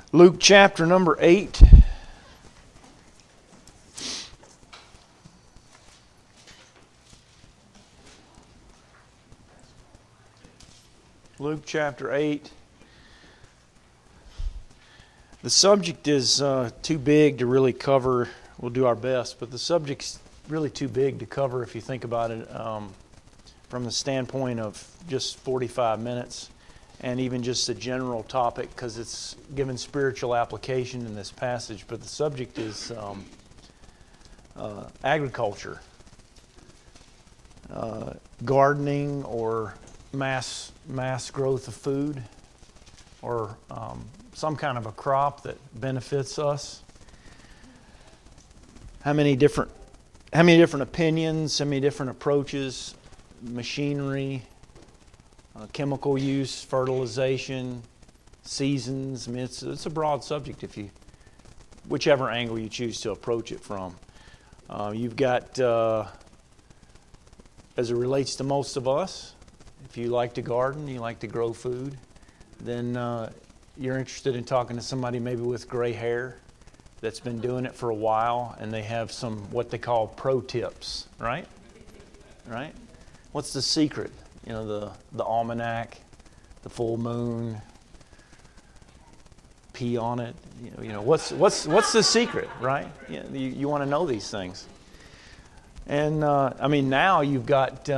Luke chapter number 8. Luke chapter 8. The subject is too big to really cover. We'll do our best, but the subject's really too big to cover if you think about it from the standpoint of just 45 minutes and even just a general topic, because it's given spiritual application in this passage. But the subject is agriculture, gardening, or mass growth of food, or some kind of a crop that benefits us. How many different opinions, how many different approaches, machinery, chemical use, fertilization, seasons. I mean, it's a broad subject whichever angle you choose to approach it from. You've got, as it relates to most of us, if you like to garden, you like to grow food, then you're interested in talking to somebody maybe with gray hair that's been doing it for a while, and they have some what they call pro tips, right? Right? What's the secret? You know, the almanac, the full moon, pee on it. You know what's the secret, right? You want to know these things. And I mean, now you've got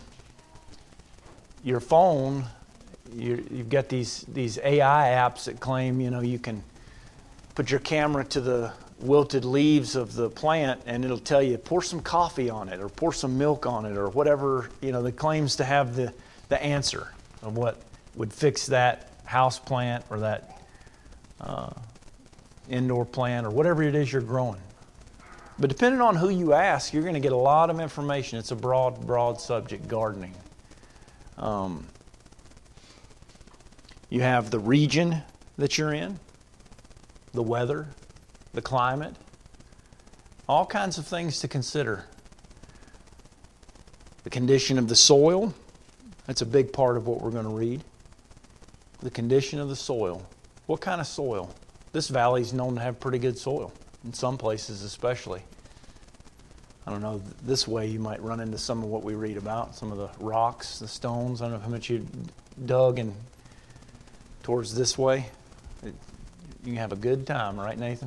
your phone. You've got these AI apps that claim you can put your camera to the wilted leaves of the plant and it'll tell you pour some coffee on it or pour some milk on it or whatever, that claims to have the answer of what would fix that house plant or that indoor plant or whatever it is you're growing. But depending on who you ask, you're going to get a lot of information. It's a broad subject, gardening. You have the region that you're in, the weather, the climate, all kinds of things to consider. The condition of the soil, that's a big part of what we're going to read. The condition of the soil. What kind of soil? This valley is known to have pretty good soil, in some places especially. I don't know, this way you might run into some of what we read about, some of the rocks, the stones. I don't know how much you dug and towards this way. You can have a good time, right, Nathan?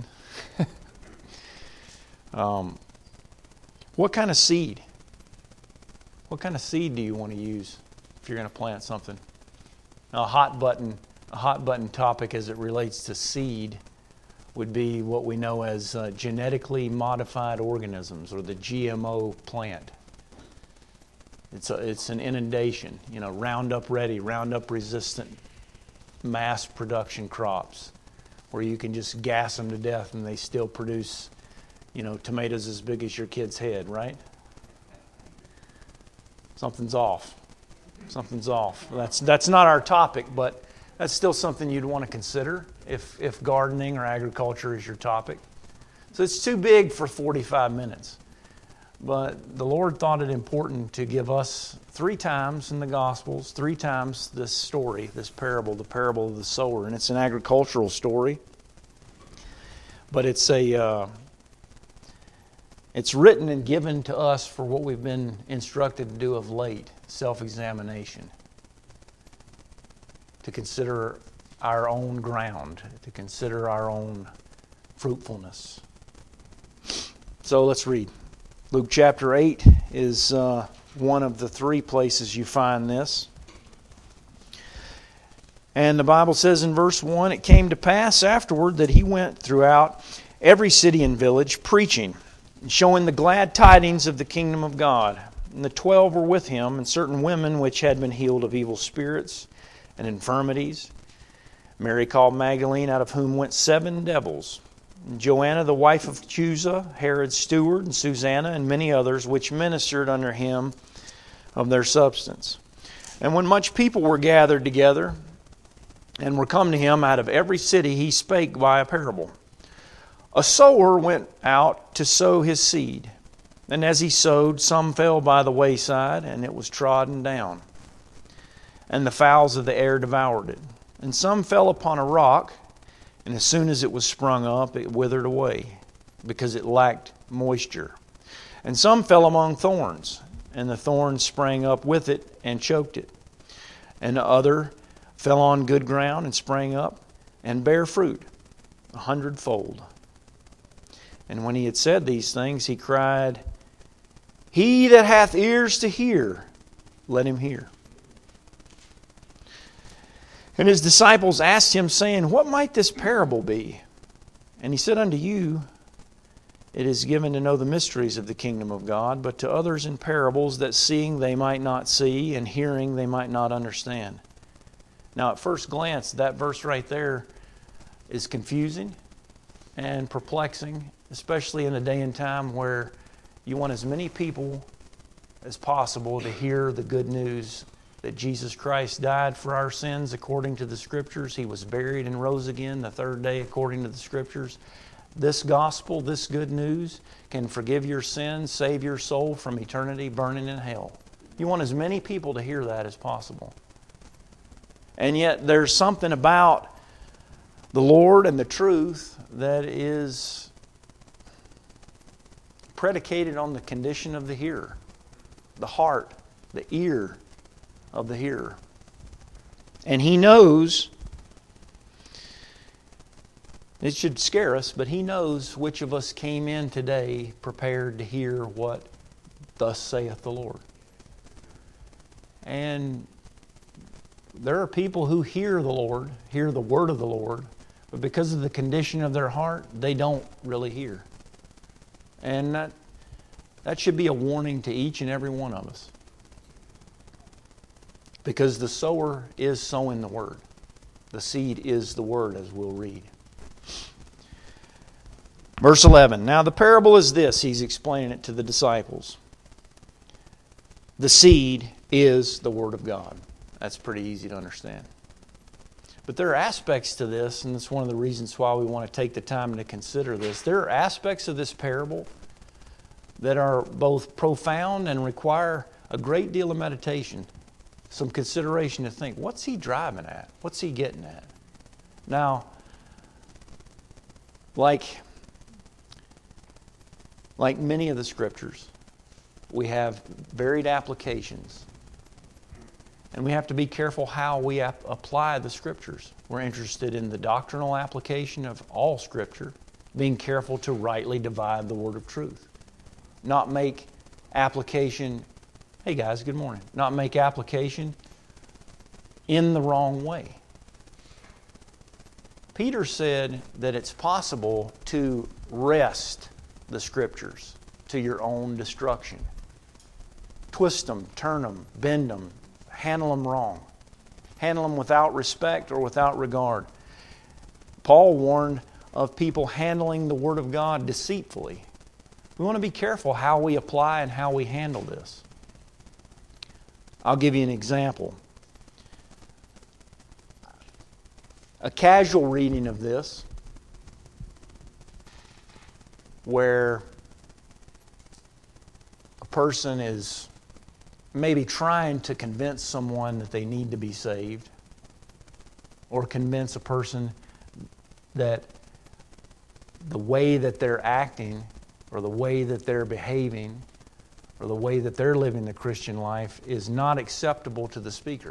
What kind of seed? What kind of seed do you want to use if you're going to plant something? Now, a hot button topic as it relates to seed would be what we know as genetically modified organisms, or the GMO plant. It's an inundation, Roundup ready, Roundup resistant mass production crops, where you can just gas them to death and they still produce, tomatoes as big as your kid's head, right? Something's off. Something's off. That's not our topic, but that's still something you'd want to consider if gardening or agriculture is your topic. So it's too big for 45 minutes. But the Lord thought it important to give us 3 times in the Gospels, 3 times this story, this parable, the parable of the sower. And it's an agricultural story. But it's written and given to us for what we've been instructed to do of late, self-examination. To consider our own ground, to consider our own fruitfulness. So let's read. Luke chapter 8 is one of the 3 places you find this. And the Bible says in verse 1, "It came to pass afterward that he went throughout every city and village, preaching, and showing the glad tidings of the kingdom of God. And the 12 were with him, and certain women which had been healed of evil spirits and infirmities. Mary called Magdalene, out of whom went 7 devils. And Joanna, the wife of Chuza, Herod's steward, and Susanna, and many others, which ministered under him of their substance. And when much people were gathered together, and were come to him out of every city, he spake by a parable. A sower went out to sow his seed. And as he sowed, some fell by the wayside, and it was trodden down. And the fowls of the air devoured it. And some fell upon a rock, And as soon as it was sprung up, it withered away, because it lacked moisture. And some fell among thorns, and the thorns sprang up with it and choked it. And other fell on good ground and sprang up and bare fruit 100-fold. And when he had said these things, he cried, He that hath ears to hear, let him hear. And his disciples asked him, saying, What might this parable be? And he said unto you, It is given to know the mysteries of the kingdom of God, but to others in parables, that seeing they might not see, and hearing they might not understand. Now, at first glance, that verse right there is confusing and perplexing, especially in a day and time where you want as many people as possible to hear the good news that Jesus Christ died for our sins according to the Scriptures. He was buried and rose again the third day according to the Scriptures. This gospel, this good news, can forgive your sins, save your soul from eternity burning in hell. You want as many people to hear that as possible. And yet there's something about the Lord and the truth that is predicated on the condition of the hearer, the heart, the ear of the hearer. And He knows, it should scare us, but He knows which of us came in today prepared to hear what thus saith the Lord. And there are people who hear the Lord, hear the word of the Lord, but because of the condition of their heart, they don't really hear. And that should be a warning to each and every one of us. Because the sower is sowing the word. The seed is the word, as we'll read. Verse 11. Now the parable is this. He's explaining it to the disciples. The seed is the word of God. That's pretty easy to understand. But there are aspects to this, and that's one of the reasons why we want to take the time to consider this. There are aspects of this parable that are both profound and require a great deal of meditation, some consideration to think, what's he driving at? What's he getting at? Now, like many of the Scriptures, we have varied applications. And we have to be careful how we apply the Scriptures. We're interested in the doctrinal application of all Scripture, being careful to rightly divide the word of truth. Not make application, hey guys, good morning, not make application in the wrong way. Peter said that it's possible to wrest the Scriptures to your own destruction. Twist them, turn them, bend them, handle them wrong. Handle them without respect or without regard. Paul warned of people handling the Word of God deceitfully. We want to be careful how we apply and how we handle this. I'll give you an example. A casual reading of this, where a person is maybe trying to convince someone that they need to be saved, or convince a person that the way that they're acting, or the way that they're behaving, or the way that they're living the Christian life is not acceptable to the speaker.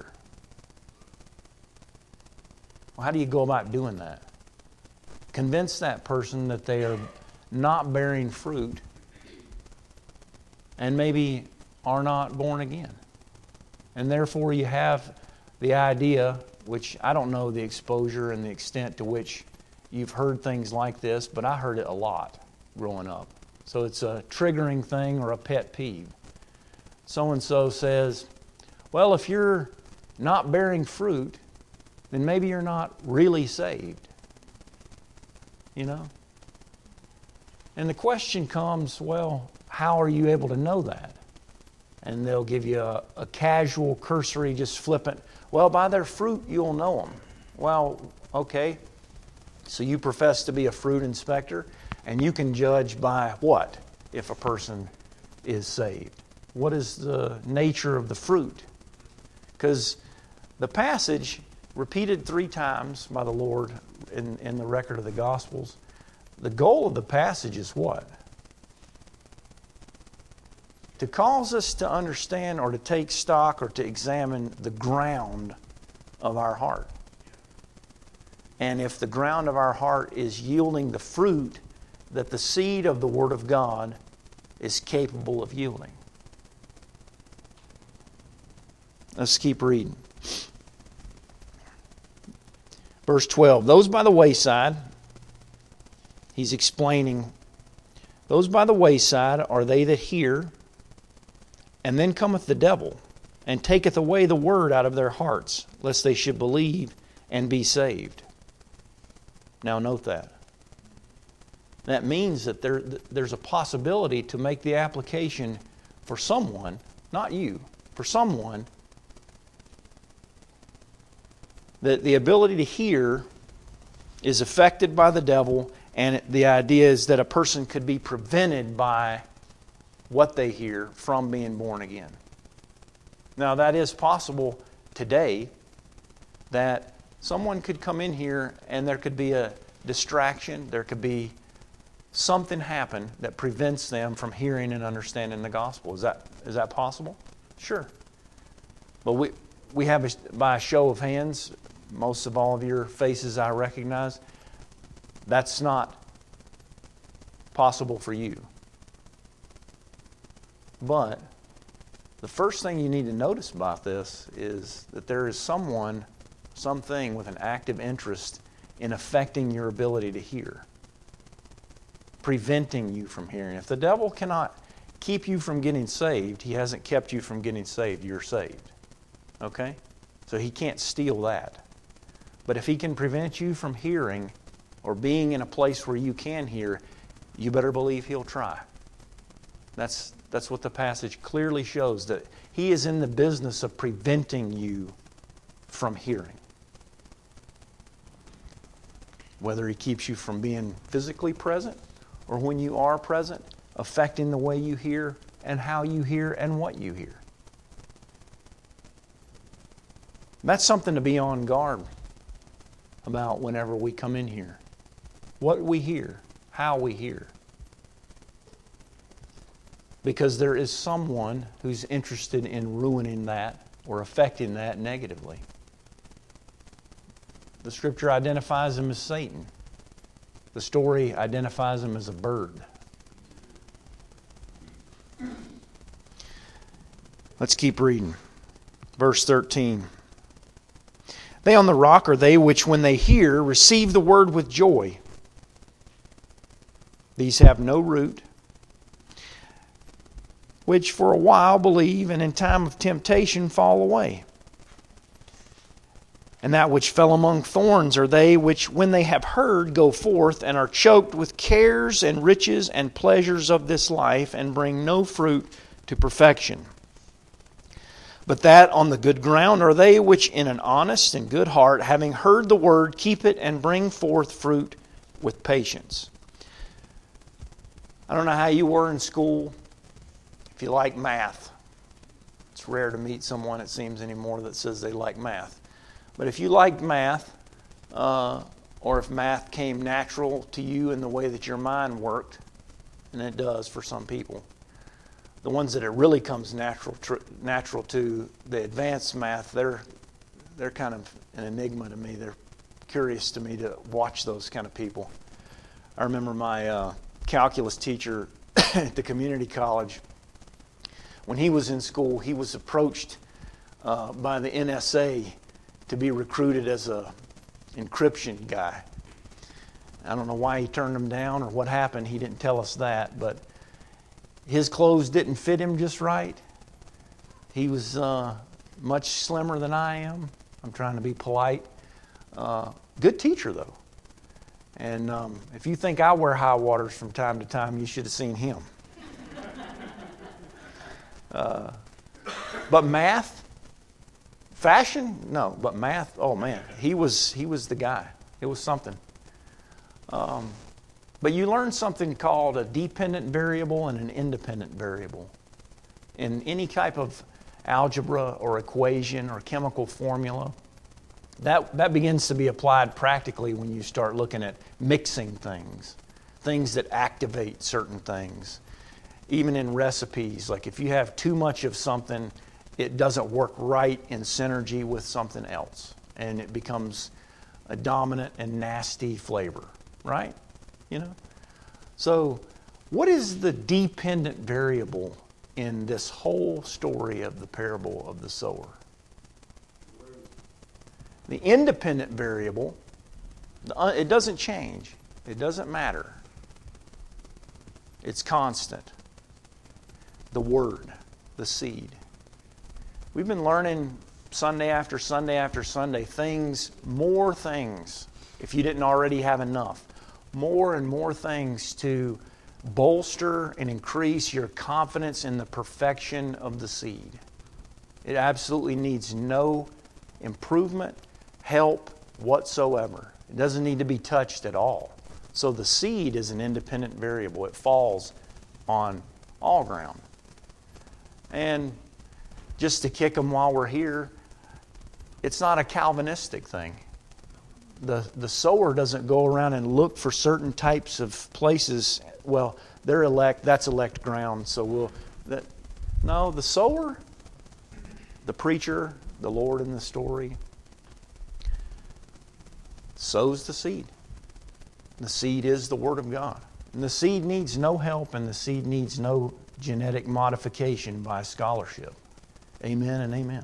Well, how do you go about doing that? Convince that person that they are not bearing fruit and maybe are not born again. And therefore you have the idea, which I don't know the exposure and the extent to which you've heard things like this, but I heard it a lot growing up. So it's a triggering thing or a pet peeve. So-and-so says, well, if you're not bearing fruit, then maybe you're not really saved. You know? And the question comes, well, how are you able to know that? And they'll give you a casual, cursory, just flippant, well, by their fruit you'll know them. Well, okay, so you profess to be a fruit inspector, and you can judge by what if a person is saved? What is the nature of the fruit? Because the passage repeated 3 times by the Lord in the record of the Gospels, the goal of the passage is what? To cause us to understand or to take stock or to examine the ground of our heart. And if the ground of our heart is yielding the fruit that the seed of the Word of God is capable of yielding. Let's keep reading. Verse 12, those by the wayside, he's explaining, those by the wayside are they that hear, and then cometh the devil, and taketh away the word out of their hearts, lest they should believe and be saved. Now note that. That means that there's a possibility to make the application for someone, not you, for someone, that the ability to hear is affected by the devil, and the idea is that a person could be prevented by what they hear from being born again. Now that is possible today, that someone could come in here and there could be a distraction, there could be something happen that prevents them from hearing and understanding the gospel. Is that possible? Sure. But we have, by a show of hands, most of all of your faces I recognize, that's not possible for you. But the first thing you need to notice about this is that there is someone, something with an active interest in affecting your ability to hear, preventing you from hearing. If the devil cannot keep you from getting saved, he hasn't kept you from getting saved. You're saved. Okay? So he can't steal that. But if he can prevent you from hearing or being in a place where you can hear, you better believe he'll try. That's what the passage clearly shows, that he is in the business of preventing you from hearing. Whether he keeps you from being physically present or when you are present, affecting the way you hear and how you hear and what you hear. That's something to be on guard about whenever we come in here. What we hear, how we hear. Because there is someone who's interested in ruining that or affecting that negatively. The Scripture identifies him as Satan. The story identifies him as a bird. Let's keep reading. Verse 13. They on the rock are they which when they hear receive the word with joy. These have no root, which for a while believe, and in time of temptation fall away. And that which fell among thorns are they which, when they have heard, go forth and are choked with cares and riches and pleasures of this life, and bring no fruit to perfection. But that on the good ground are they which in an honest and good heart, having heard the word, keep it and bring forth fruit with patience. I don't know how you were in school. If you like math, it's rare to meet someone, it seems, anymore that says they like math. But if you liked math, or if math came natural to you in the way that your mind worked, and it does for some people, the ones that it really comes natural to, the advanced math, they're kind of an enigma to me. They're curious to me to watch those kind of people. I remember my calculus teacher at the community college. When he was in school, he was approached by the NSA to be recruited as a encryption guy. I don't know why he turned them down or what happened. He didn't tell us that, but his clothes didn't fit him just right. He was much slimmer than I am. I'm trying to be polite. Good teacher, though. And if you think I wear high waters from time to time, you should have seen him. But math, fashion, no. But math, oh man, he was the guy. It was something. But you learn something called a dependent variable and an independent variable. In any type of algebra or equation or chemical formula, That begins to be applied practically when you start looking at mixing things that activate certain things. Even in recipes, like if you have too much of something, it doesn't work right in synergy with something else, and it becomes a dominant and nasty flavor, right? You know? So, what is the dependent variable in this whole story of the parable of the sower? The independent variable, it doesn't change. It doesn't matter. It's constant. The Word, the seed. We've been learning Sunday after Sunday after Sunday more things, if you didn't already have enough, more and more things to bolster and increase your confidence in the perfection of the seed. It absolutely needs no improvement, help whatsoever. It doesn't need to be touched at all. So the seed is an independent variable. It falls on all ground. And just to kick them while we're here, it's not a Calvinistic thing. The sower doesn't go around and look for certain types of places. Well, they're elect, that's elect ground, so no, the sower, the preacher, the Lord in the story, sows the seed. The seed is the Word of God. And the seed needs no help, and the seed needs no genetic modification by scholarship. Amen and amen.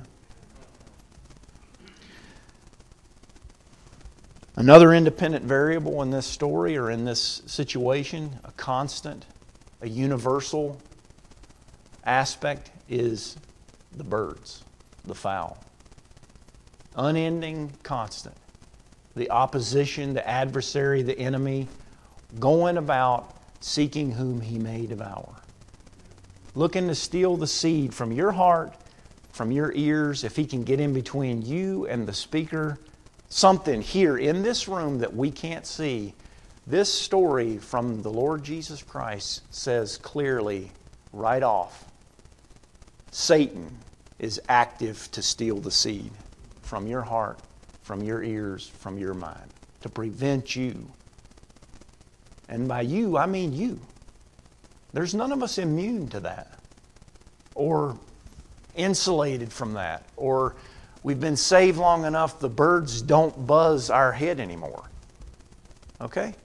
Another independent variable in this story or in this situation, a constant, a universal aspect, is the birds, the fowl. Unending, constant. The opposition, the adversary, the enemy, going about seeking whom he may devour. Looking to steal the seed from your heart, from your ears, if he can get in between you and the speaker. Something here in this room that we can't see. This story from the Lord Jesus Christ says clearly, right off, Satan is active to steal the seed from your heart, from your ears, from your mind, to prevent you. And by you, I mean you. There's none of us immune to that, or insulated from that, or we've been saved long enough the birds don't buzz our head anymore. Okay?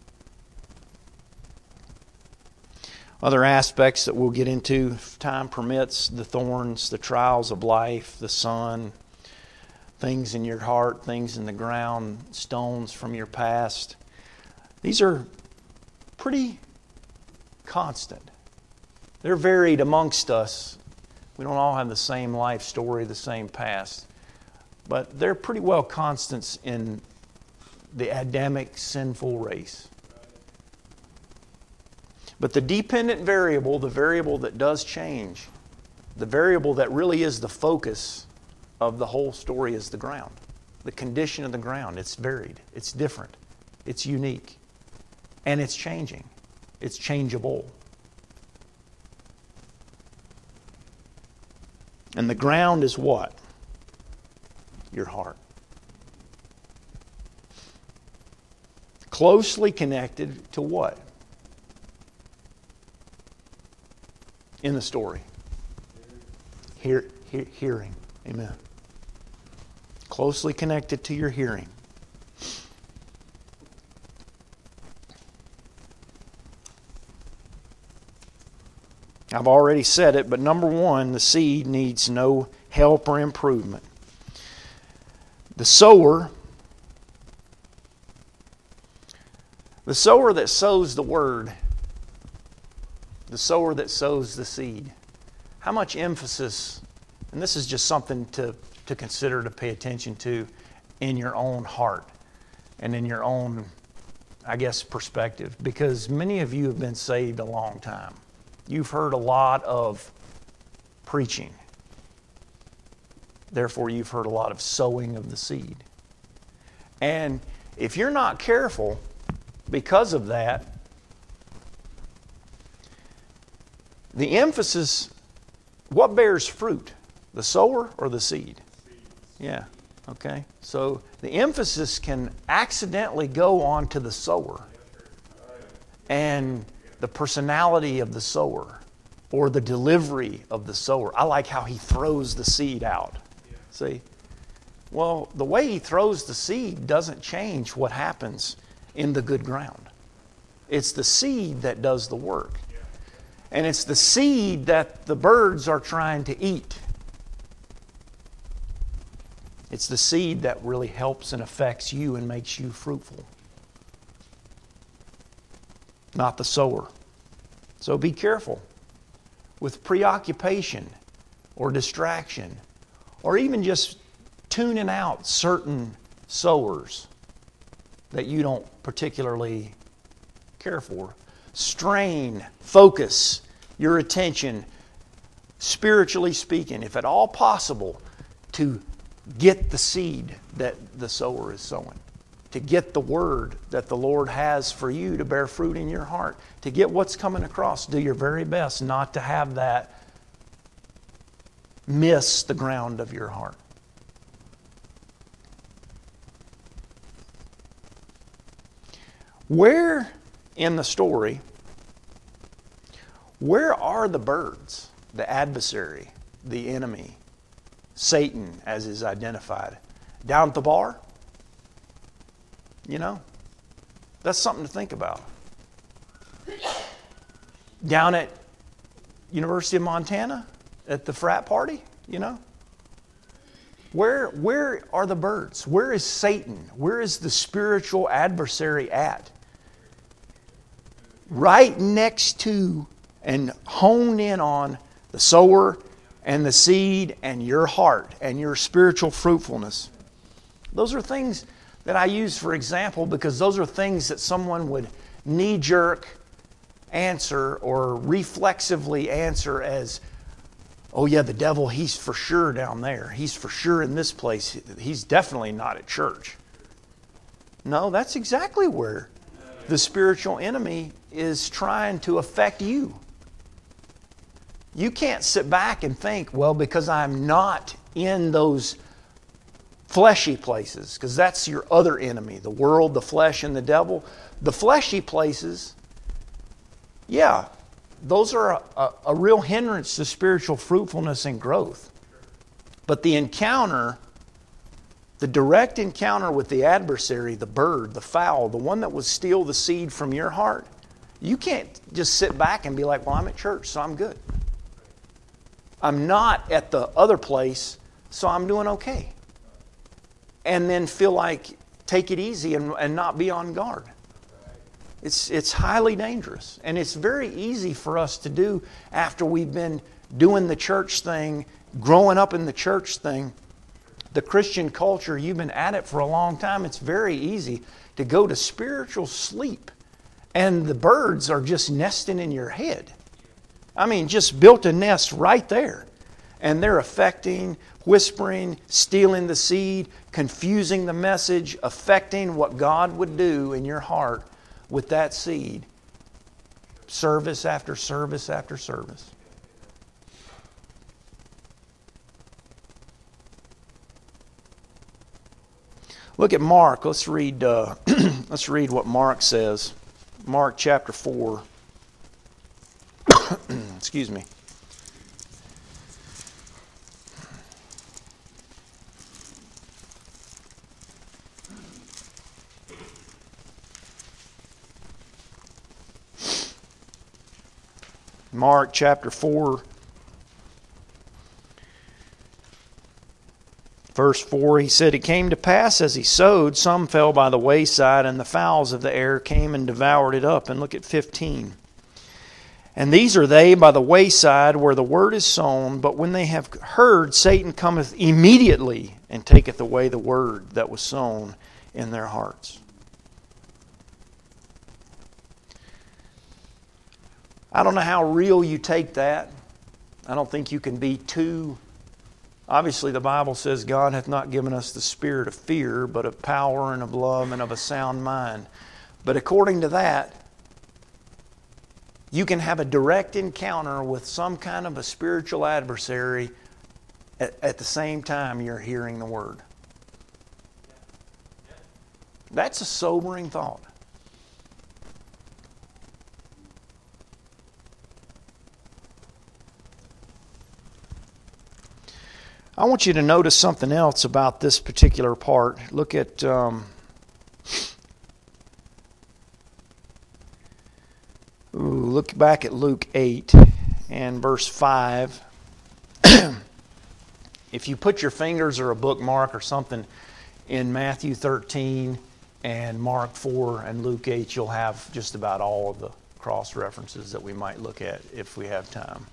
Other aspects that we'll get into if time permits: the thorns, the trials of life, the sun, things in your heart, things in the ground, stones from your past. These are pretty constant. They're varied amongst us. We don't all have the same life story, the same past. But they're pretty well constants in the Adamic sinful race. But the dependent variable, the variable that does change, the variable that really is the focus of the whole story, is the ground. The condition of the ground. It's varied. It's different. It's unique. And it's changing. It's changeable. And the ground is what? Your heart. Closely connected to what? In the story. Hearing. Amen. Closely connected to your hearing. I've already said it, but number one, the seed needs no help or improvement. The sower that sows the word, the sower that sows the seed, how much emphasis, and this is just something to consider, to pay attention to in your own heart and in your own, I guess, perspective, because many of you have been saved a long time. You've heard a lot of preaching. Therefore, you've heard a lot of sowing of the seed. And if you're not careful, because of that, the emphasis, what bears fruit? The sower or the seed? Yeah. Okay? So the emphasis can accidentally go on to the sower and the personality of the sower or the delivery of the sower. I like how he throws the seed out. See? Well, the way he throws the seed doesn't change what happens in the good ground. It's the seed that does the work. And it's the seed that the birds are trying to eat. It's the seed that really helps and affects you and makes you fruitful, not the sower. So be careful with preoccupation or distraction or even just tuning out certain sowers that you don't particularly care for. Strain, focus your attention, spiritually speaking, if at all possible, to get the seed that the sower is sowing, to get the word that the Lord has for you to bear fruit in your heart, to get what's coming across. Do your very best not to have that miss the ground of your heart. Where in the story, where are the birds, the adversary, the enemy, Satan as is identified? Down at the bar? You know, that's something to think about. Down at University of Montana at the frat party, you know? Where are the birds? Where is Satan? Where is the spiritual adversary at? Right next to and honed in on the sower and the seed and your heart and your spiritual fruitfulness. Those are things that I use for example because those are things that someone would knee-jerk answer or reflexively answer as, oh yeah, the devil, he's for sure down there. He's for sure in this place. He's definitely not at church. No, that's exactly where the spiritual enemy is trying to affect you. You can't sit back and think, well, because I'm not in those fleshy places, because that's your other enemy, the world, the flesh, and the devil. The fleshy places, yeah, those are a real hindrance to spiritual fruitfulness and growth. But the encounter, the direct encounter with the adversary, the bird, the fowl, the one that would steal the seed from your heart, you can't just sit back and be like, well, I'm at church, so I'm good. I'm not at the other place, so I'm doing okay. And then feel like, take it easy and not be on guard. It's highly dangerous. And it's very easy for us to do after we've been doing the church thing, growing up in the church thing, the Christian culture, you've been at it for a long time. It's very easy to go to spiritual sleep. And the birds are just nesting in your head. I mean, just built a nest right there. And they're affecting, whispering, stealing the seed, confusing the message, affecting what God would do in your heart with that seed. Service after service after service. Look at Mark. Let's read what Mark says. Mark chapter 4. Excuse me. Mark chapter 4, verse 4, he said, "It came to pass as he sowed, some fell by the wayside, and the fowls of the air came and devoured it up." And look at 15. "And these are they by the wayside where the word is sown, but when they have heard, Satan cometh immediately and taketh away the word that was sown in their hearts." I don't know how real you take that. I don't think you can be too... Obviously, the Bible says God hath not given us the spirit of fear, but of power and of love and of a sound mind. But according to that, you can have a direct encounter with some kind of a spiritual adversary at the same time you're hearing the Word. That's a sobering thought. I want you to notice something else about this particular part. Look at look back at Luke 8 and verse 5. If you put your fingers or a bookmark or something in Matthew 13 and Mark 4 and Luke 8, you'll have just about all of the cross references that we might look at if we have time.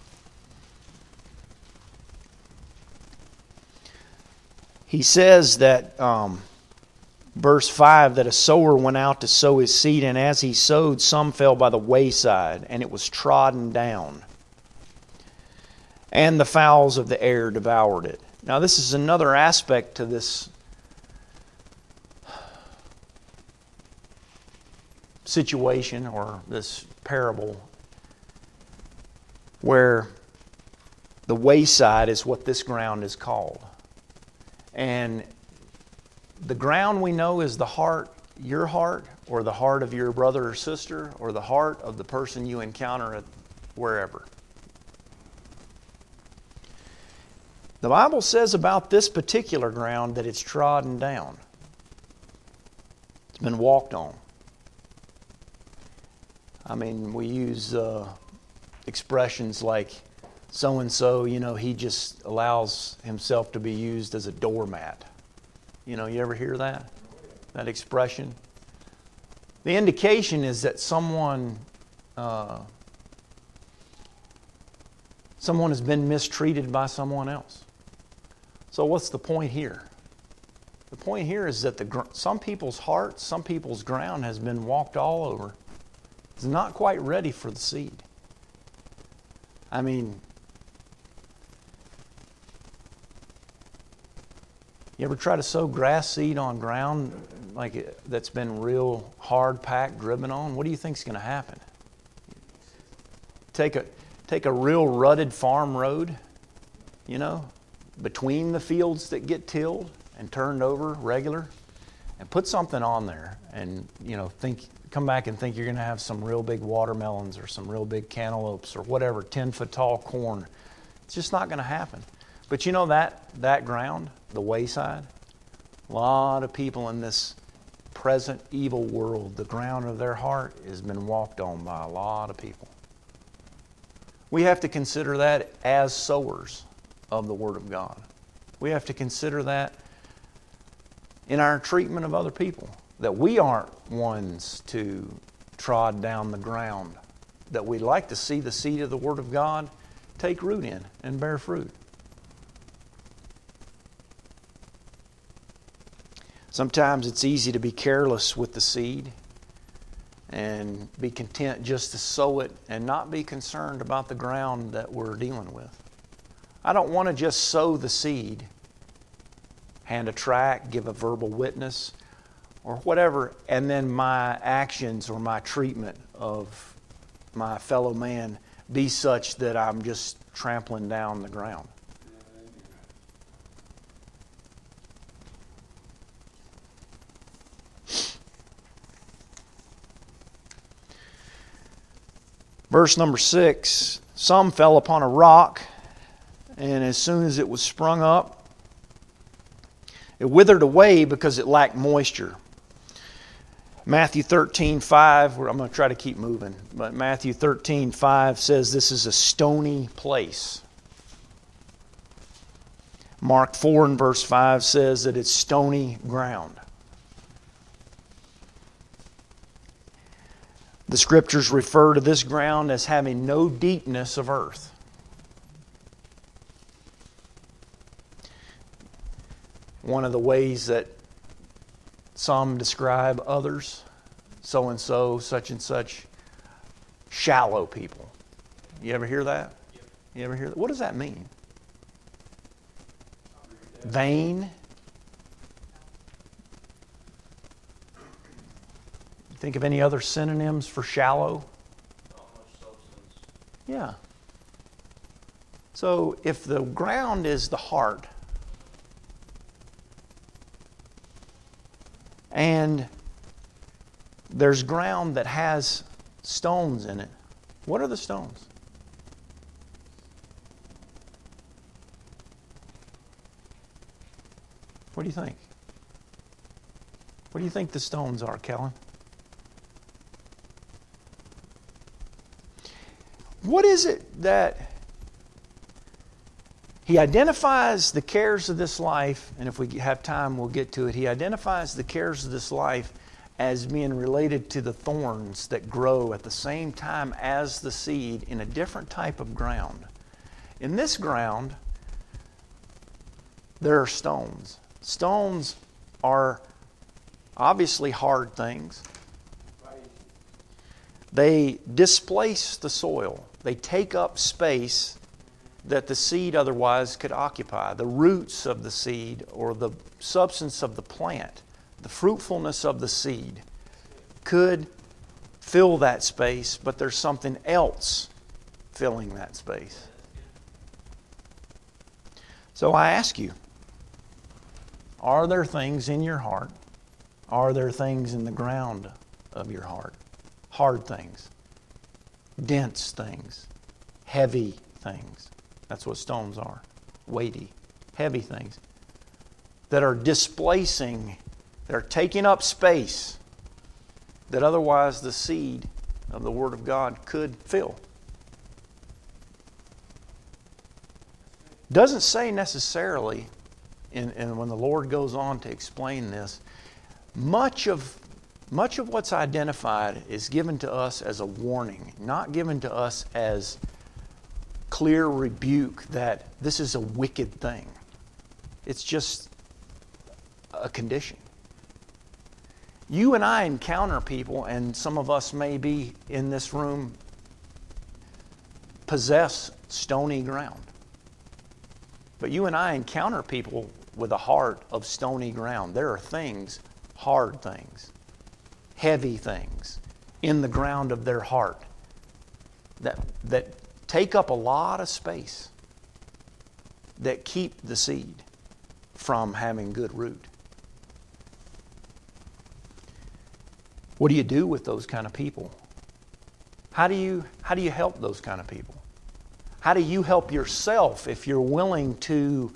He says that, verse 5, that a sower went out to sow his seed, and as he sowed, some fell by the wayside, and it was trodden down, and the fowls of the air devoured it. Now, this is another aspect to this situation or this parable where the wayside is what this ground is called. And the ground we know is the heart, your heart, or the heart of your brother or sister, or the heart of the person you encounter at wherever. The Bible says about this particular ground that it's trodden down. It's been walked on. I mean, we use expressions like so-and-so, he just allows himself to be used as a doormat. You ever hear that? That expression? The indication is that someone has been mistreated by someone else. So what's the point here? The point here is that some people's hearts, some people's ground has been walked all over. It's not quite ready for the seed. I mean, you ever try to sow grass seed on ground that's been real hard packed, driven on? What do you think's going to happen? Take a real rutted farm road, between the fields that get tilled and turned over regular, and put something on there, and come back and think you're going to have some real big watermelons or some real big cantaloupes or whatever, 10-foot tall corn. It's just not going to happen. But that ground, the wayside, a lot of people in this present evil world, the ground of their heart has been walked on by a lot of people. We have to consider that as sowers of the Word of God. We have to consider that in our treatment of other people, that we aren't ones to trod down the ground, that we'd like to see the seed of the Word of God take root in and bear fruit. Sometimes it's easy to be careless with the seed and be content just to sow it and not be concerned about the ground that we're dealing with. I don't want to just sow the seed, hand a tract, give a verbal witness, or whatever, and then my actions or my treatment of my fellow man be such that I'm just trampling down the ground. Verse number 6, some fell upon a rock, and as soon as it was sprung up, it withered away because it lacked moisture. Matthew 13:5, I'm going to try to keep moving, but Matthew 13:5 says this is a stony place. Mark 4 and verse 5 says that it's stony ground. The Scriptures refer to this ground as having no deepness of earth. One of the ways that some describe others, so-and-so, such and such, shallow people. You ever hear that? You ever hear that? What does that mean? Vain? Think of any other synonyms for shallow? Not much substance. Yeah. So if the ground is the heart, and there's ground that has stones in it. What are the stones? What do you think? What do you think the stones are, Kellen? What is it that he identifies the cares of this life, and if we have time, we'll get to it. He identifies the cares of this life as being related to the thorns that grow at the same time as the seed in a different type of ground. In this ground, there are stones. Stones are obviously hard things. They displace the soil. They take up space that the seed otherwise could occupy. The roots of the seed, or the substance of the plant, the fruitfulness of the seed, could fill that space, but there's something else filling that space. So I ask you, are there things in your heart? Are there things in the ground of your heart? Hard things, dense things, heavy things. That's what stones are. Weighty, heavy things that are displacing, that are taking up space that otherwise the seed of the Word of God could fill. Doesn't say necessarily, and when the Lord goes on to explain this, much of what's identified is given to us as a warning, not given to us as clear rebuke that this is a wicked thing. It's just a condition. You and I encounter people, and some of us may be in this room possess stony ground. But you and I encounter people with a heart of stony ground. There are things, hard things, heavy things in the ground of their heart that take up a lot of space, that keep the seed from having good root. What do you do with those kind of people? How do you help those kind of people? How do you help yourself if you're willing to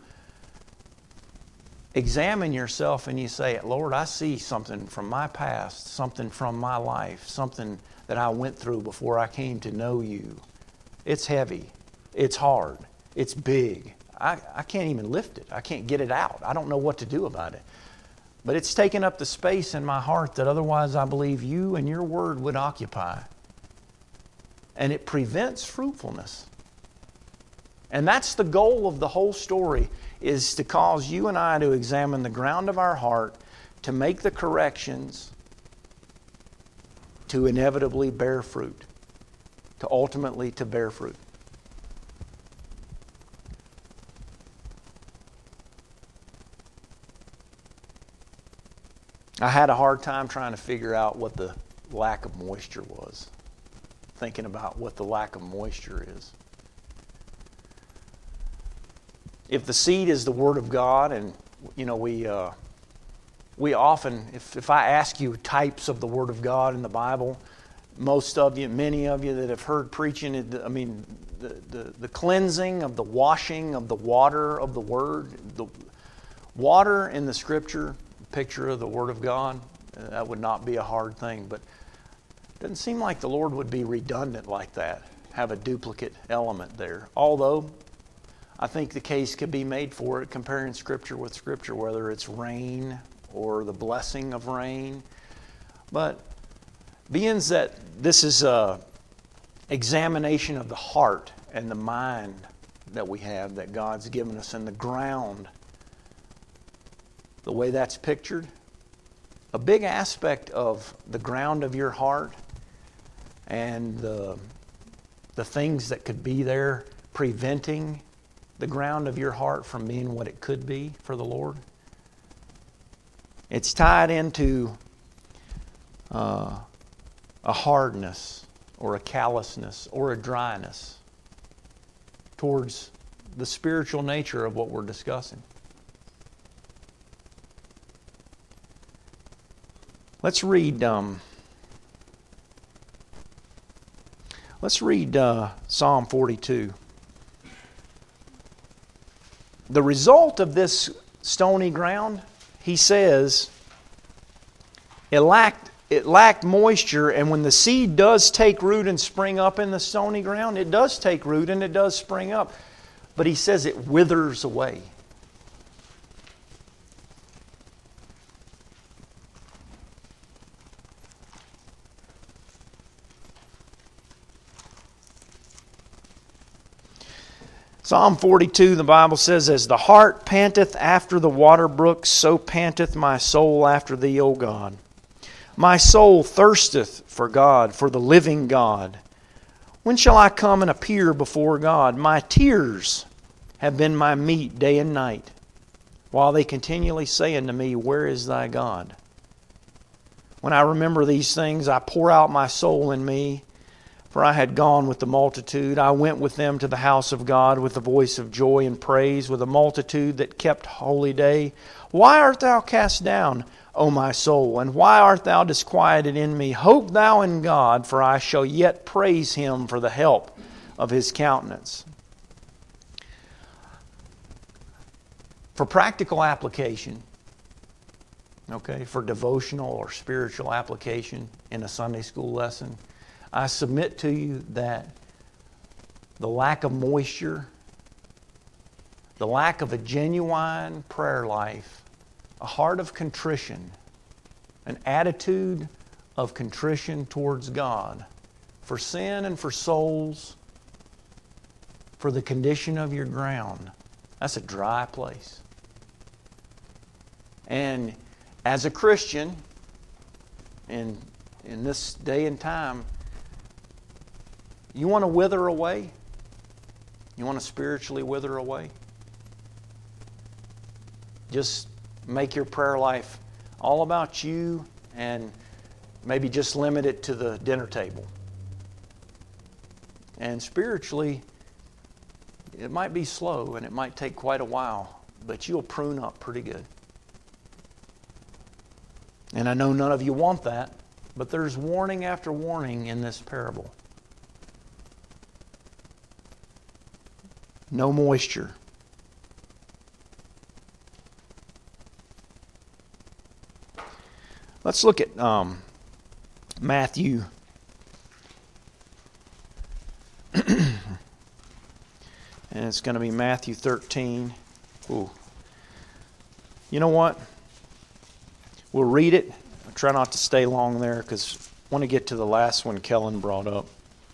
examine yourself and you say, Lord, I see something from my past, something from my life, something that I went through before I came to know you. It's heavy. It's hard. It's big. I can't even lift it. I can't get it out. I don't know what to do about it. But it's taken up the space in my heart that otherwise I believe you and your word would occupy. And it prevents fruitfulness. And that's the goal of the whole story, is to cause you and I to examine the ground of our heart, to make the corrections, to inevitably bear fruit, to ultimately to bear fruit. I had a hard time trying to figure out what the lack of moisture was, thinking about what the lack of moisture is. If the seed is the Word of God, and you know, we often, if I ask you types of the Word of God in the Bible, most of you, many of you that have heard preaching, the cleansing of the washing of the water of the Word, the water in the Scripture, picture of the Word of God, that would not be a hard thing. But it doesn't seem like the Lord would be redundant like that, have a duplicate element there. Although I think the case could be made for it, comparing Scripture with Scripture, whether it's rain or the blessing of rain. But being that this is a examination of the heart and the mind that we have, that God's given us, and the ground, the way that's pictured, a big aspect of the ground of your heart and the things that could be there preventing the ground of your heart from being what it could be for the Lord, it's tied into a hardness or a callousness or a dryness towards the spiritual nature of what we're discussing. Let's read Let's read Psalm 42. The result of this stony ground, he says, it lacked moisture, and when the seed does take root and spring up in the stony ground, it does take root and it does spring up. But he says it withers away. Psalm 42, the Bible says, as the hart panteth after the water brooks, so panteth my soul after thee, O God. My soul thirsteth for God, for the living God. When shall I come and appear before God? My tears have been my meat day and night, while they continually say unto me, where is thy God? When I remember these things, I pour out my soul in me. For I had gone with the multitude. I went with them to the house of God with the voice of joy and praise, with a multitude that kept holy day. Why art thou cast down, O my soul? And why art thou disquieted in me? Hope thou in God, for I shall yet praise Him for the help of His countenance. For practical application, for devotional or spiritual application in a Sunday school lesson, I submit to you that the lack of moisture, the lack of a genuine prayer life, a heart of contrition, an attitude of contrition towards God for sin and for souls, for the condition of your ground, that's a dry place. And as a Christian, in this day and time, you want to wither away? You want to spiritually wither away? Just make your prayer life all about you and maybe just limit it to the dinner table. And spiritually, it might be slow and it might take quite a while, but you'll prune up pretty good. And I know none of you want that, but there's warning after warning in this parable. No moisture. Let's look at Matthew. And it's going to be Matthew 13. Ooh. You know what? We'll read it. I'll try not to stay long there because I want to get to the last one Kellen brought up.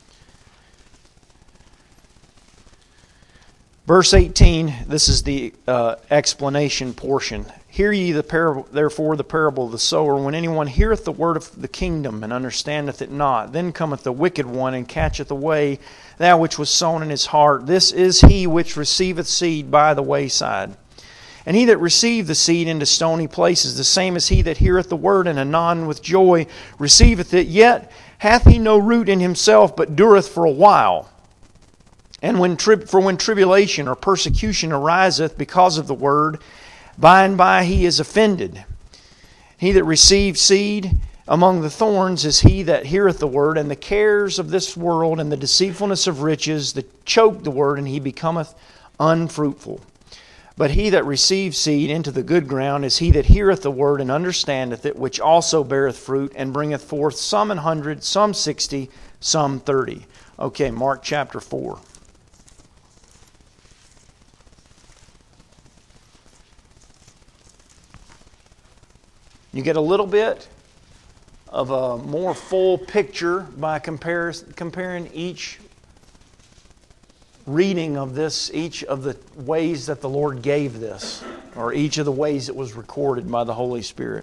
Verse 18, this is the explanation portion. Hear ye therefore the parable of the sower. When anyone heareth the word of the kingdom and understandeth it not, then cometh the wicked one and catcheth away that which was sown in his heart. This is he which receiveth seed by the wayside. And he that received the seed into stony places, the same as he that heareth the word, and anon with joy receiveth it, yet hath he no root in himself, but dureth for a while. And when tribulation or persecution ariseth because of the word, by and by he is offended. He that received seed among the thorns is he that heareth the word, and the cares of this world and the deceitfulness of riches that choke the word, and he becometh unfruitful. But he that received seed into the good ground is he that heareth the word and understandeth it, which also beareth fruit, and bringeth forth some 100, some 60, some 30. Okay, Mark chapter 4. You get a little bit of a more full picture by comparing each reading of this, each of the ways that the Lord gave this, or each of the ways it was recorded by the Holy Spirit.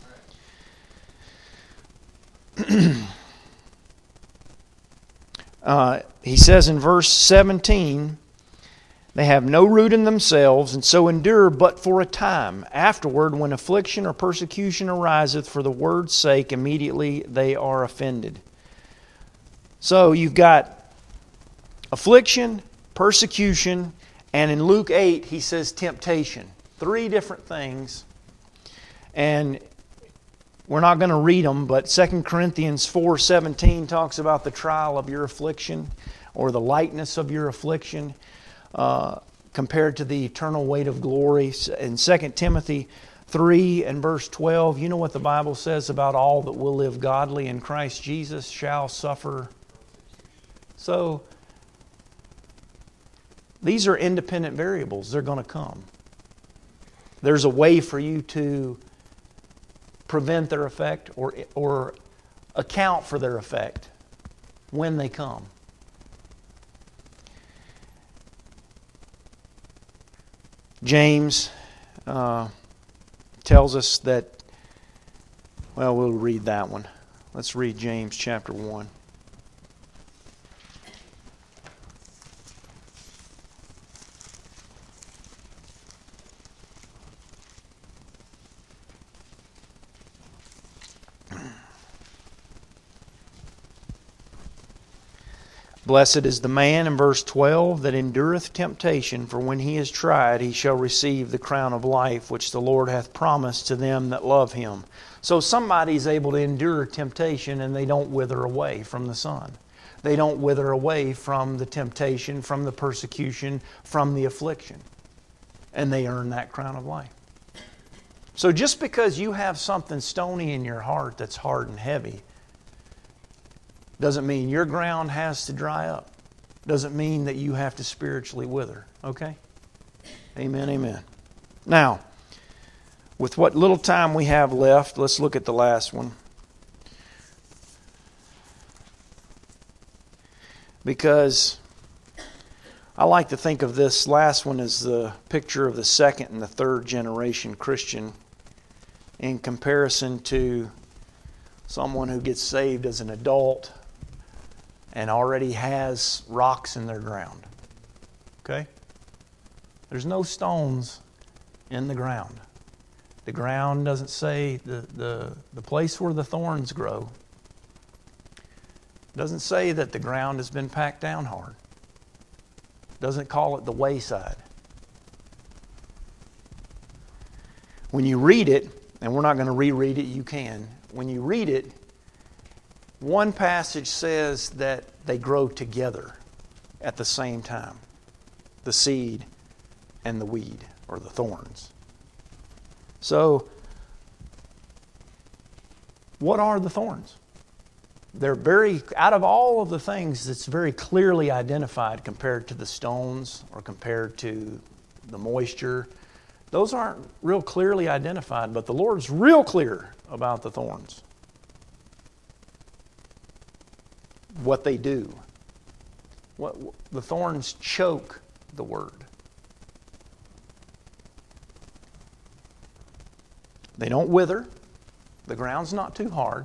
He says in verse 17, they have no root in themselves, and so endure but for a time. Afterward, when affliction or persecution ariseth for the word's sake, immediately they are offended. So you've got affliction, persecution, and in Luke 8 he says temptation. 3 different things. And We're not going to read them, but 2 Corinthians 4:17 talks about the trial of your affliction, or the lightness of your affliction, compared to the eternal weight of glory. In 2 Timothy 3 and verse 12, you know what the Bible says about all that will live godly in Christ Jesus shall suffer. So, these are independent variables. They're going to come. There's a way for you to prevent their effect or account for their effect when they come. James tells us that, well, we'll read that one. Let's read James chapter 1. Blessed is the man, in verse 12, that endureth temptation, for when he is tried, he shall receive the crown of life, which the Lord hath promised to them that love Him. So somebody's able to endure temptation and they don't wither away from the sun. They don't wither away from the temptation, from the persecution, from the affliction. And they earn that crown of life. So just because you have something stony in your heart that's hard and heavy, doesn't mean your ground has to dry up. Doesn't mean that you have to spiritually wither. Okay? Amen, amen. Now, with what little time we have left, let's look at the last one. Because I like to think of this last one as the picture of the second and the third generation Christian in comparison to someone who gets saved as an adult and already has rocks in their ground. Okay? There's no stones in the ground. The ground doesn't say the place where the thorns grow. Doesn't say that the ground has been packed down hard. Doesn't call it the wayside. When you read it, and we're not going to reread it, you can. When you read it, one passage says that they grow together at the same time. The seed and the weed, or the thorns. So, what are the thorns? They're very, out of all of the things that's very clearly identified compared to the stones or compared to the moisture, those aren't real clearly identified, but the Lord's real clear about the thorns. What they do. What the thorns choke the word. They don't wither. The ground's not too hard.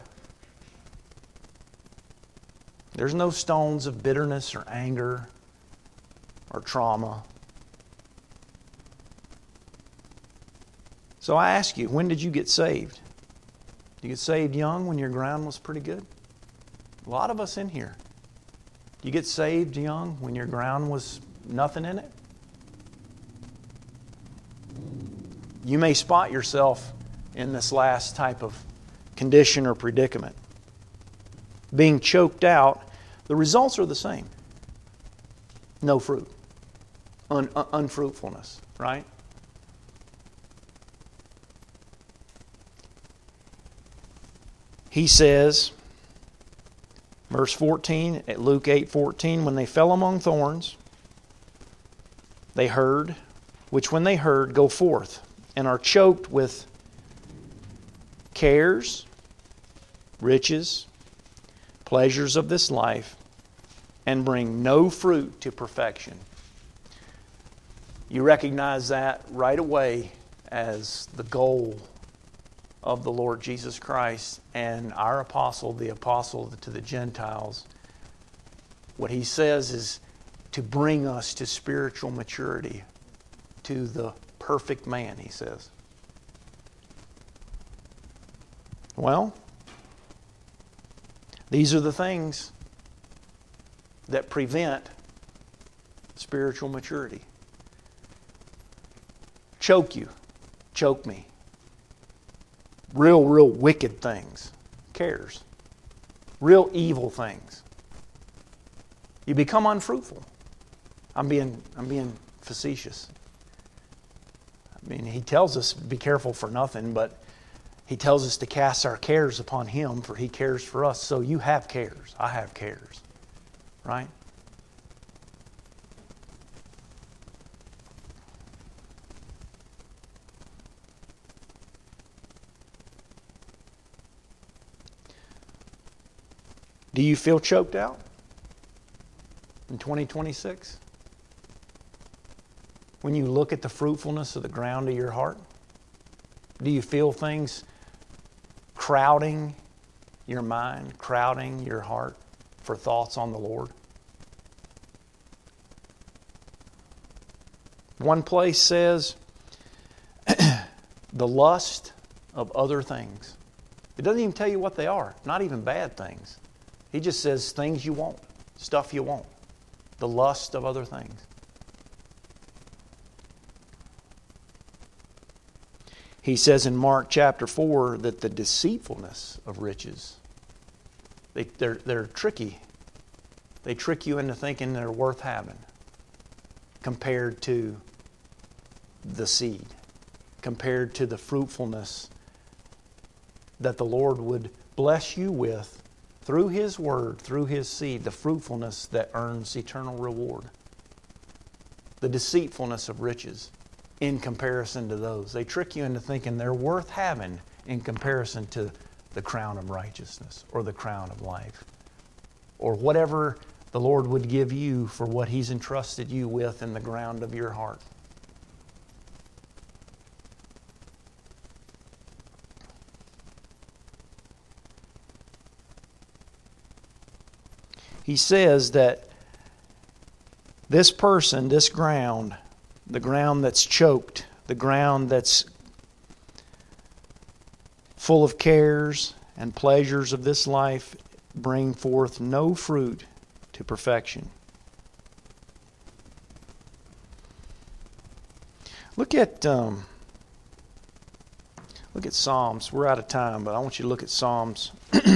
There's no stones of bitterness or anger or trauma. So I ask you, when did you get saved? Did you get saved young when your ground was pretty good? A lot of us in here. Do you get saved young when your ground was nothing in it? You may spot yourself in this last type of condition or predicament. Being choked out, the results are the same. No fruit. Unfruitfulness, right? He says, verse 14, at Luke 8:14, when they fell among thorns, they heard, which when they heard, go forth, and are choked with cares, riches, pleasures of this life, and bring no fruit to perfection. You recognize that right away as the goal of the Lord Jesus Christ and our apostle, the apostle to the Gentiles. What he says is to bring us to spiritual maturity, to the perfect man, he says. Well, these are the things that prevent spiritual maturity. Choke you. Choke me. real wicked things. Cares. Real evil things. You become unfruitful. I'm being facetious. I mean, He tells us be careful for nothing, but He tells us to cast our cares upon Him, for He cares for us. So you have cares. I have cares. Right? Do you feel choked out in 2026? When you look at the fruitfulness of the ground of your heart? Do you feel things crowding your mind, crowding your heart for thoughts on the Lord? One place says, the lust of other things. It doesn't even tell you what they are, not even bad things. He just says things you want, stuff you want. The lust of other things. He says in Mark chapter 4 that the deceitfulness of riches, they're tricky. They trick you into thinking they're worth having compared to the seed, compared to the fruitfulness that the Lord would bless you with through His Word, through His seed, the fruitfulness that earns eternal reward. The deceitfulness of riches in comparison to those. They trick you into thinking they're worth having in comparison to the crown of righteousness or the crown of life or whatever the Lord would give you for what He's entrusted you with in the ground of your heart. He says that this person, this ground, the ground that's choked, the ground that's full of cares and pleasures of this life, bring forth no fruit to perfection. Look at Psalms. We're out of time, but I want you to look at Psalms.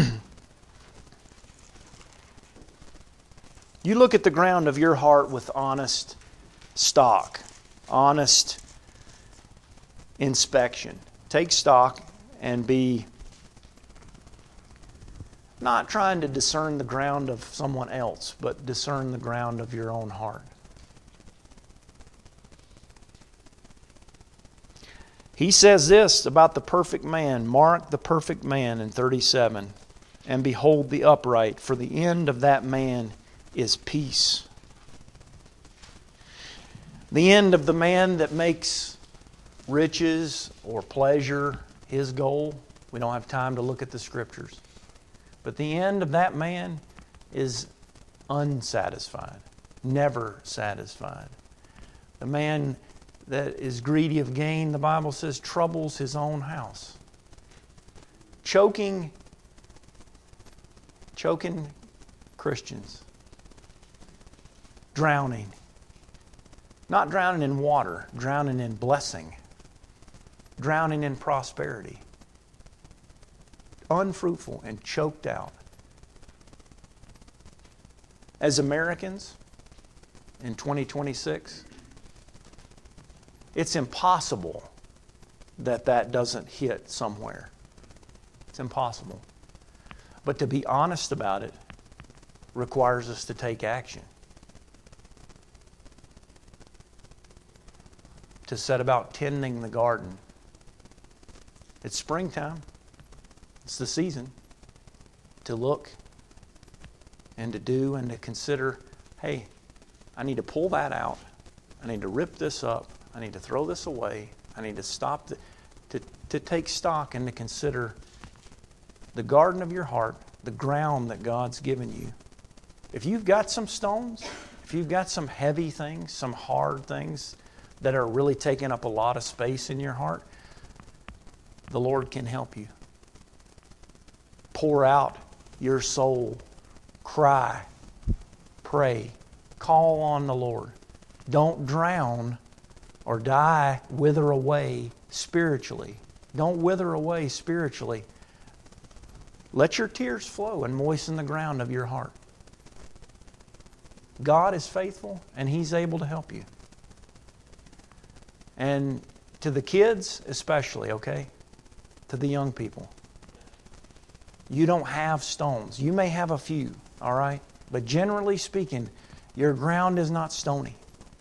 You look at the ground of your heart with honest stock, honest inspection. Take stock and be not trying to discern the ground of someone else, but discern the ground of your own heart. He says this about the perfect man, mark the perfect man in 37, and behold the upright, for the end of that man is peace. The end of the man that makes riches or pleasure his goal, we don't have time to look at the scriptures. But the end of that man is unsatisfied, never satisfied. The man that is greedy of gain, the Bible says, troubles his own house. Choking Christians. Drowning. Not drowning in water, drowning in blessing. Drowning in prosperity. Unfruitful and choked out. As Americans in 2026, it's impossible that doesn't hit somewhere. It's impossible. But to be honest about it requires us to take action. To set about tending the garden. It's springtime. It's the season to look and to do and to consider, hey, I need to pull that out. I need to rip this up. I need to throw this away. I need to stop to take stock and to consider the garden of your heart, the ground that God's given you. If you've got some stones, if you've got some heavy things, some hard things that are really taking up a lot of space in your heart, the Lord can help you. Pour out your soul. Cry. Pray. Call on the Lord. Don't drown or die, wither away spiritually. Don't wither away spiritually. Let your tears flow and moisten the ground of your heart. God is faithful and He's able to help you. And to the kids especially, okay? To the young people. You don't have stones. You may have a few, all right? But generally speaking, your ground is not stony.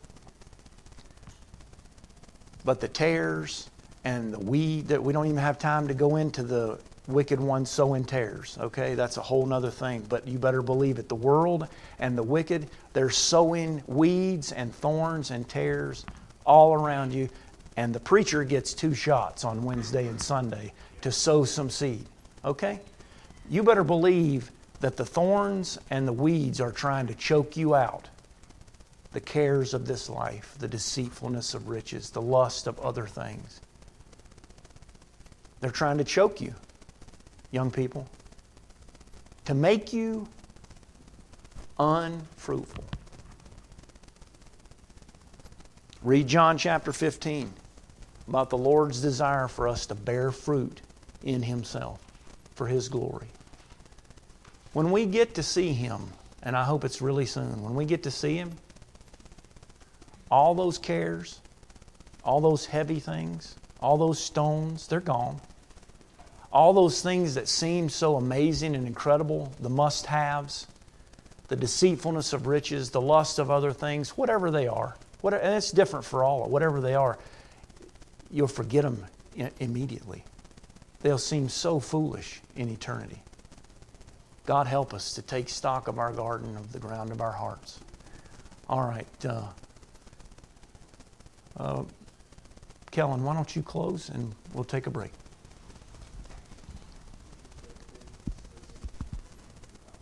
But the tares and the weed, that we don't even have time to go into the wicked ones sowing tares, okay? That's a whole nother thing. But you better believe it. The world and the wicked, they're sowing weeds and thorns and tares all around you. And the preacher gets 2 shots on Wednesday and Sunday to sow some seed, okay? You better believe that the thorns and the weeds are trying to choke you out. The cares of this life, the deceitfulness of riches, the lust of other things. They're trying to choke you, young people, to make you unfruitful. Read John chapter 15 about the Lord's desire for us to bear fruit in Himself for His glory. When we get to see Him, and I hope it's really soon, when we get to see Him, all those cares, all those heavy things, all those stones, they're gone. All those things that seem so amazing and incredible, the must-haves, the deceitfulness of riches, the lust of other things, whatever they are, and it's different for all, whatever they are, you'll forget them immediately. They'll seem so foolish in eternity. God help us to take stock of our garden, of the ground of our hearts. All right. Kellen, why don't you close and we'll take a break.